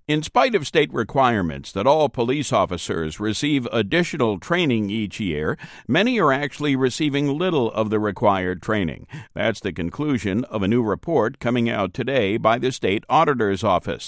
In spite of state requirements that all police officers receive additional training each year, many are actually receiving little of the required training. That's the conclusion of a new report coming out today by the State Auditor's Office.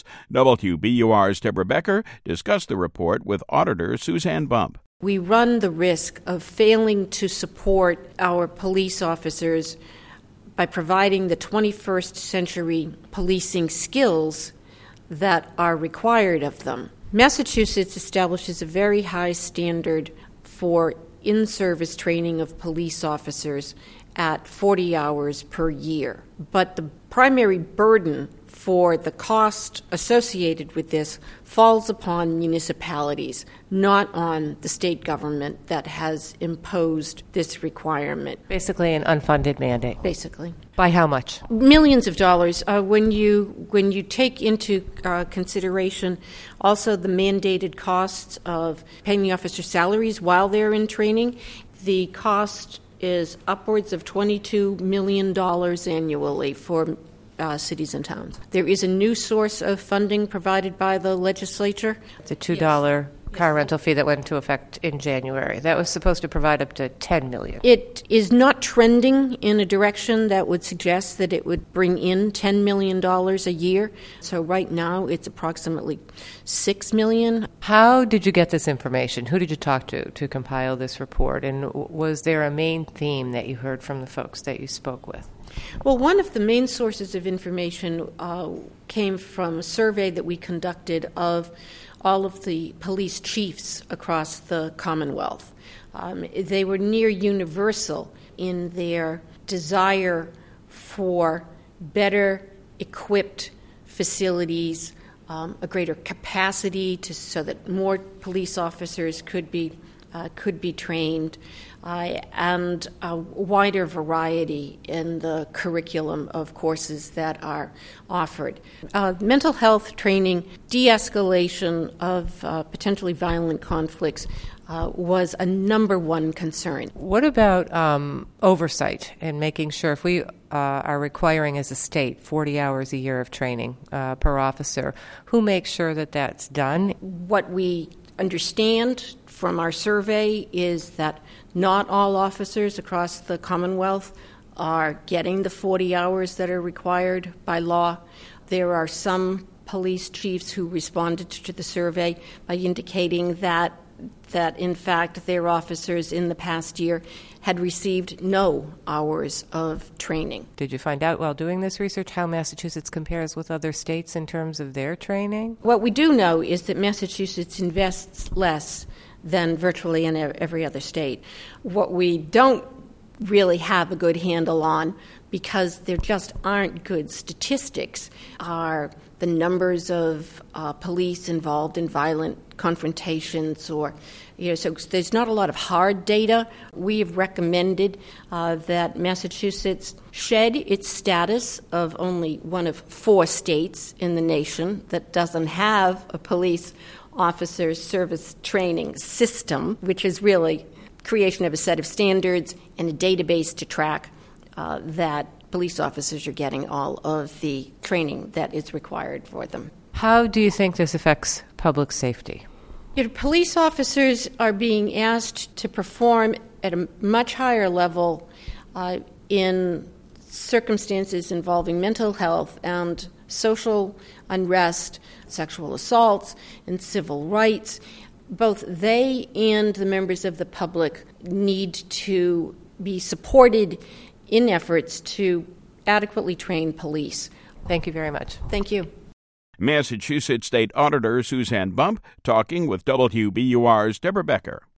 WBUR's Deborah Becker discussed the report with Auditor Suzanne Bump. We run the risk of failing to support our police officers by providing the 21st century policing skills that are required of them. Massachusetts establishes a very high standard for in-service training of police officers at 40 hours per year. But the primary burden for the cost associated with this falls upon municipalities, not on the state government that has imposed this requirement. Basically an unfunded mandate. Basically. By how much? Millions of dollars. When you take into consideration also the mandated costs of paying the officer salaries while they're in training, the cost is upwards of $22 million annually for cities and towns. There is a new source of funding provided by the legislature. The $2 car rental fee that went into effect in January. That was supposed to provide up to $10 million. It is not trending in a direction that would suggest that it would bring in $10 million a year. So right now it's approximately $6 million. How did you get this information? Who did you talk to compile this report? And was there a main theme that you heard from the folks that you spoke with? Well, one of the main sources of information came from a survey that we conducted of all of the police chiefs across the Commonwealth. They were near universal in their desire for better equipped facilities, a greater capacity so that more police officers could be trained, and a wider variety in the curriculum of courses that are offered. Mental health training, de-escalation of potentially violent conflicts was a number one concern. What about oversight and making sure if we are requiring as a state 40 hours a year of training per officer, who makes sure that that's done? What we understand from our survey is that not all officers across the Commonwealth are getting the 40 hours that are required by law. There are some police chiefs who responded to the survey by indicating that in fact their officers in the past year had received no hours of training. Did you find out while doing this research how Massachusetts compares with other states in terms of their training? What we do know is that Massachusetts invests less than virtually in every other state. What we don't really have a good handle on, because there just aren't good statistics, are the numbers of police involved in violent confrontations, so there's not a lot of hard data. We have recommended that Massachusetts shed its status of only one of 4 states in the nation that doesn't have a police officers service training system, which is really creation of a set of standards and a database to track that police officers are getting all of the training that is required for them. How do you think this affects public safety? Police officers are being asked to perform at a much higher level in circumstances involving mental health and social unrest, sexual assaults, and civil rights. Both they and the members of the public need to be supported in efforts to adequately train police. Thank you very much. Thank you. Massachusetts State Auditor Suzanne Bump talking with WBUR's Deborah Becker.